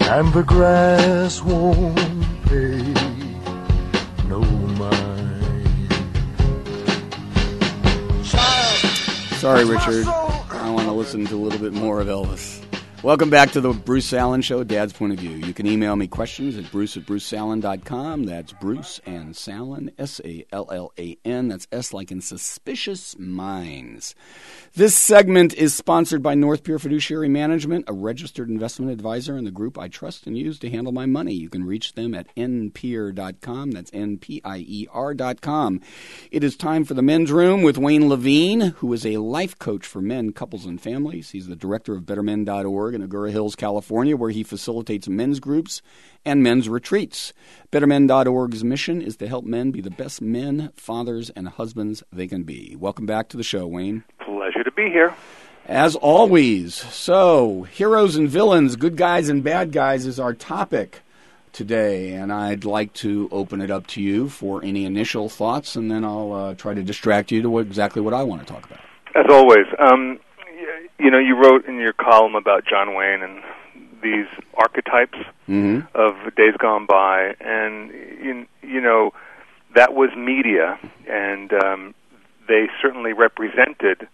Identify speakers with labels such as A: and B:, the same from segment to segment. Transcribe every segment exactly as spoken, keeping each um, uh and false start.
A: and the grass won't pay no mind.
B: Sorry, Richard. I want to listen to a little bit more of Elvis. Welcome back to the Bruce Sallin Show, Dad's Point of View. You can email me questions at bruce at bruce sallin dot com. That's Bruce and Sallin, S A L L A N. That's S like in Suspicious Minds. This segment is sponsored by North Pier Fiduciary Management, a registered investment advisor and the group I trust and use to handle my money. You can reach them at n pier dot com. That's N P I E R dot com. It is time for the Men's Room with Wayne Levine, who is a life coach for men, couples, and families. He's the director of better men dot org in Agoura Hills, California, where he facilitates men's groups and men's retreats. better men dot org's mission is to help men be the best men, fathers, and husbands they can be. Welcome back to the show, Wayne.
C: Pleasure to be here.
B: As always. So, heroes and villains, good guys and bad guys is our topic today, and I'd like to open it up to you for any initial thoughts, and then I'll uh, try to distract you to what, exactly what I want to talk about.
C: As always, um, you know, you wrote in your column about John Wayne and these archetypes mm-hmm. of days gone by, and, you, you know, that was media, and um, they certainly represented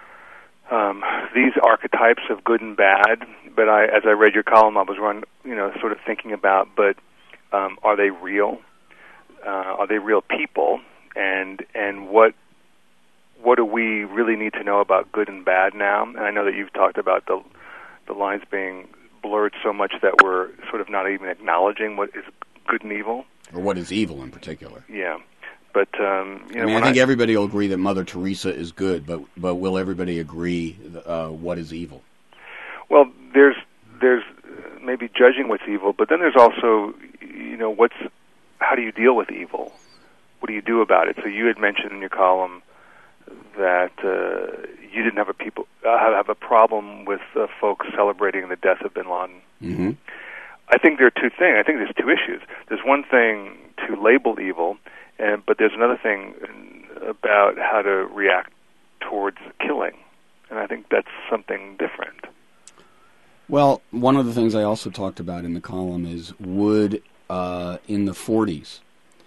C: um, these archetypes of good and bad, but I, as I read your column, I was run, you know, sort of thinking about, but um, are they real? Uh, are they real people? And and what what do we really need to know about good and bad now? And I know that you've talked about the the lines being blurred so much that we're sort of not even acknowledging what is good and evil.
B: Or what is evil in particular.
C: Yeah. But, um, you know,
B: I mean, I think
C: I,
B: everybody will agree that Mother Teresa is good, but but will everybody agree uh, what is evil?
C: Well, there's there's maybe judging what's evil, but then there's also, you know, what's how do you deal with evil? What do you do about it? So you had mentioned in your column that uh, you didn't have a people uh, have a problem with uh, folks celebrating the death of Bin Laden.
B: Mm-hmm.
C: I think there are two things. I think there's two issues. There's one thing to label evil. And, but there's another thing about how to react towards killing, and I think that's something different.
B: Well, one of the things I also talked about in the column is would, uh, in the forties,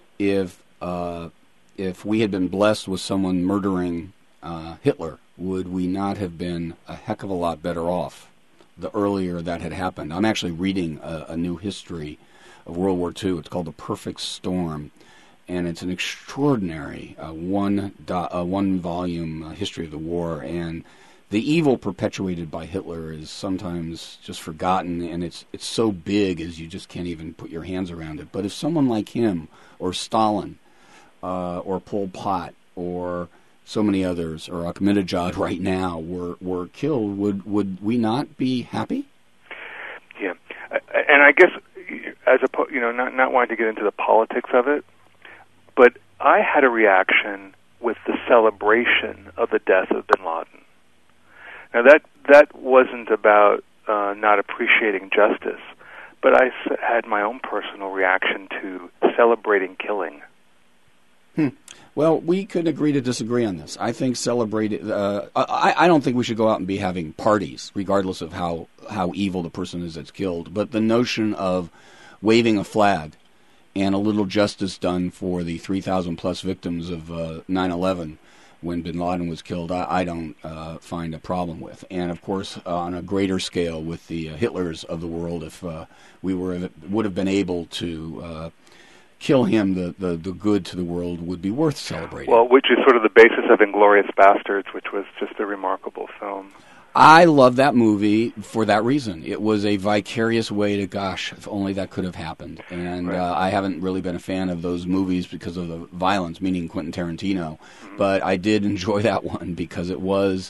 B: if uh, if we had been blessed with someone murdering uh, Hitler, would we not have been a heck of a lot better off the earlier that had happened? I'm actually reading a, a new history of World War Two. It's called The Perfect Storm. And it's an extraordinary uh, one do, uh, one volume uh, history of the war, and the evil perpetuated by Hitler is sometimes just forgotten, and it's it's so big as you just can't even put your hands around it. But if someone like him, or Stalin, uh, or Pol Pot, or so many others, or Ahmadinejad right now were were killed, would would we not be happy?
C: Yeah, and I guess as a you know not not wanting to get into the politics of it. But I had a reaction with the celebration of the death of Bin Laden. Now, that that wasn't about uh, not appreciating justice, but I had my own personal reaction to celebrating killing.
B: Hmm. Well, we could agree to disagree on this. I think celebrate. Uh, I, I don't think we should go out and be having parties, regardless of how, how evil the person is that's killed. But the notion of waving a flag and a little justice done for the three thousand plus victims of uh, nine eleven when Bin Laden was killed, I, I don't uh, find a problem with. And, of course, uh, on a greater scale with the uh, Hitlers of the world, if uh, we were would have been able to uh, kill him, the, the, the good to the world would be worth celebrating.
C: Well, which is sort of the basis of Inglourious Bastards, which was just a remarkable film.
B: I love that movie for that reason. It was a vicarious way to, gosh, if only that could have happened. And right. uh, I haven't really been a fan of those movies because of the violence, meaning Quentin Tarantino. Mm-hmm. But I did enjoy that one because it was,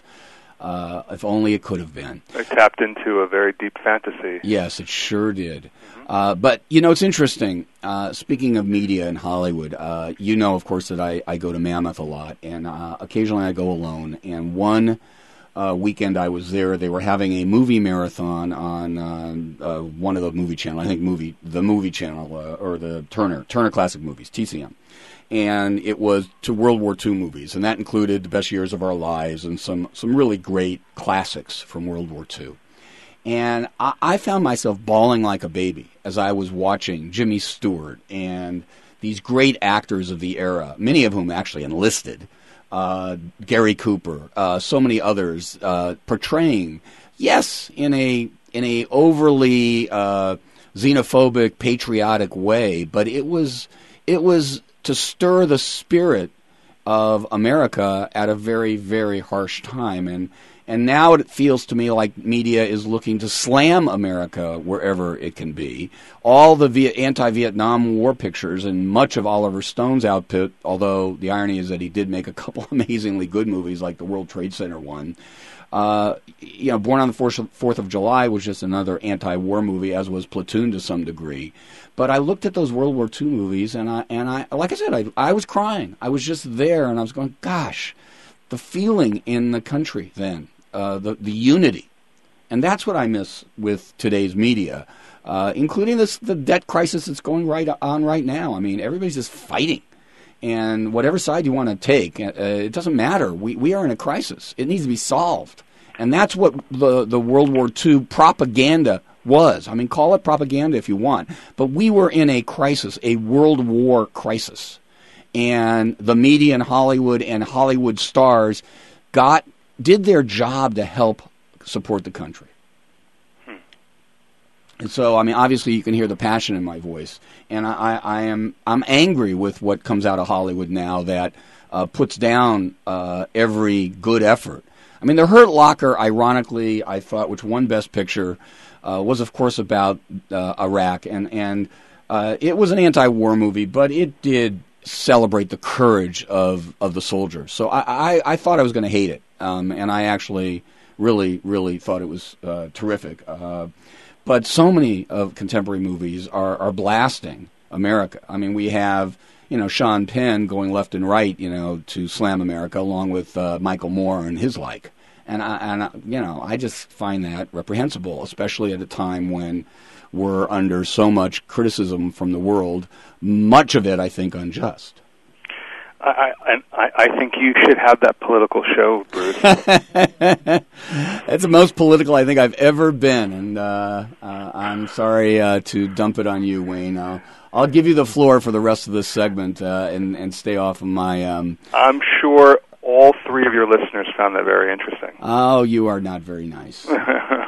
B: uh, if only it could have been.
C: It tapped into a very deep fantasy.
B: Yes, it sure did. Mm-hmm. Uh, but, you know, it's interesting. Uh, speaking of media in Hollywood, uh, you know, of course, that I, I go to Mammoth a lot. And uh, occasionally I go alone. And one... Uh, weekend I was there. They were having a movie marathon on uh, uh, one of the movie channel. I think movie the movie channel uh, or the Turner Turner Classic Movies, T C M, and it was to World War Two movies, and that included The Best Years of Our Lives and some some really great classics from World War Two. And I, I found myself bawling like a baby as I was watching Jimmy Stewart and these great actors of the era, many of whom actually enlisted, uh, Gary Cooper, uh, so many others, uh, portraying, yes, in a in a overly uh, xenophobic, patriotic way, but it was it was to stir the spirit of America at a very, very harsh time. And and now it feels to me like media is looking to slam America wherever it can be. All the Viet- anti-Vietnam War pictures and much of Oliver Stone's output, although the irony is that he did make a couple amazingly good movies like the World Trade Center one. Uh, you know, Born on the fourth of July was just another anti-war movie, as was Platoon to some degree. But I looked at those World War Two movies, and I, and I, like I said, I, I was crying. I was just there, and I was going, gosh, the feeling in the country then, uh, the the unity, and that's what I miss with today's media, uh, including this the debt crisis that's going right on right now. I mean, everybody's just fighting. And whatever side you want to take, uh, it doesn't matter. We we are in a crisis. It needs to be solved. And that's what the, the World War Two propaganda was. I mean, call it propaganda if you want. But we were in a crisis, a world war crisis. And the media in Hollywood and Hollywood stars got did their job to help support the country. And so, I mean, obviously you can hear the passion in my voice. And I, I am I'm angry with what comes out of Hollywood now that uh, puts down uh, every good effort. I mean, The Hurt Locker, ironically, I thought, which won Best Picture, uh, was, of course, about uh, Iraq. And, and uh, it was an anti-war movie, but it did celebrate the courage of, of the soldiers. So I, I, I thought I was going to hate it. Um, and I actually really, really thought it was uh, terrific. Uh But so many of contemporary movies are, are blasting America. I mean, we have, you know, Sean Penn going left and right, you know, to slam America, along with uh, Michael Moore and his like. And, I, and I, you know, I just find that reprehensible, especially at a time when we're under so much criticism from the world, much of it, I think, unjust.
C: I, I, I think you should have that political show, Bruce.
B: It's the most political I think I've ever been, and uh, uh, I'm sorry uh, to dump it on you, Wayne. I'll, I'll give you the floor for the rest of this segment uh, and, and stay off of my... Um...
C: I'm sure all three of your listeners found that very interesting.
B: Oh, you are not very nice. we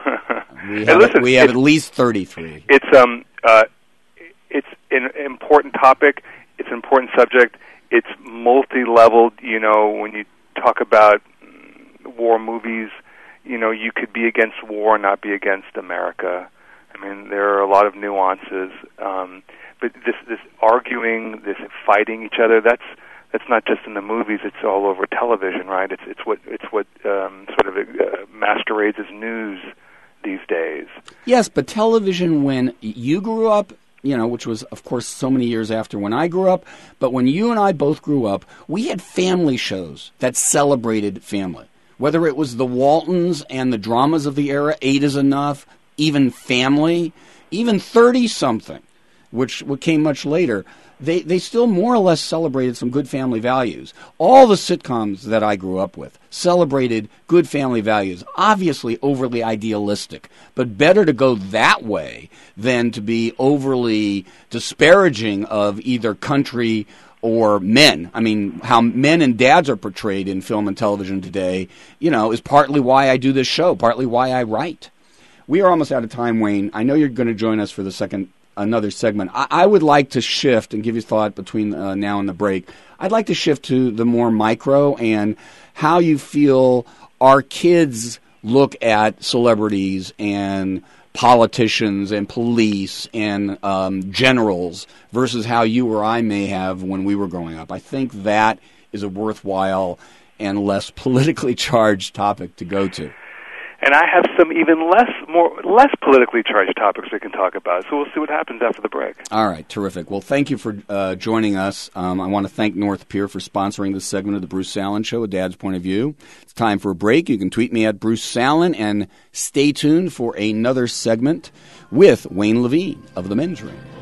B: have,
C: hey, listen,
B: we have at least thirty-three.
C: It's, um, uh, it's an important topic. It's an important subject. It's multi-leveled, you know, when you talk about war movies, you know, you could be against war and not be against America. I mean, there are a lot of nuances. Um, but this this arguing, this fighting each other, that's that's not just in the movies, it's all over television, right? It's it's what it's what um, sort of uh, masquerades as news these days.
B: Yes, but television, when you grew up, you know, which was, of course, so many years after when I grew up. But when you and I both grew up, we had family shows that celebrated family. Whether it was the Waltons and the dramas of the era, Eight is Enough, even Family, even thirty-something, which came much later, they, they still more or less celebrated some good family values. All the sitcoms that I grew up with celebrated good family values, obviously overly idealistic, but better to go that way than to be overly disparaging of either country or men. I mean, how men and dads are portrayed in film and television today, you know, is partly why I do this show, partly why I write. We are almost out of time, Wayne. I know you're going to join us for the second another segment. I, I would like to shift and give you thought between uh, now and the break. I'd like to shift to the more micro and how you feel our kids look at celebrities and politicians and police and um, generals versus how you or I may have when we were growing up. I think that is a worthwhile and less politically charged topic to go to.
C: And I have some even less, more less politically charged topics we can talk about. So we'll see what happens after the break.
B: All right, terrific. Well, thank you for uh, joining us. Um, I want to thank North Pier for sponsoring this segment of the Bruce Salen Show, A Dad's Point of View. It's time for a break. You can tweet me at Bruce Salen, and stay tuned for another segment with Wayne Levine of The Men's Room.